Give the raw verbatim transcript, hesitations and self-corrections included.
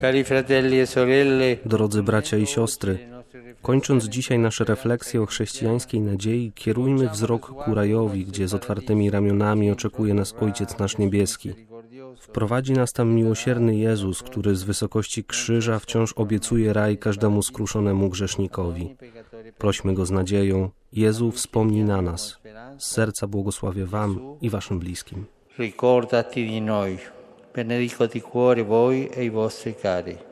Cari fratelli e sorelle, Drodzy bracia i siostry, kończąc dzisiaj nasze refleksje o chrześcijańskiej nadziei, kierujmy wzrok ku rajowi, gdzie z otwartymi ramionami oczekuje nas Ojciec nasz niebieski. Wprowadzi nas tam miłosierny Jezus, który z wysokości krzyża wciąż obiecuje raj każdemu skruszonemu grzesznikowi. Prośmy Go z nadzieją: Jezu, wspomnij na nas. Z serca błogosławię Wam i Waszym bliskim. ricordati di noi. Benedico di cuore voi e i vostri cari.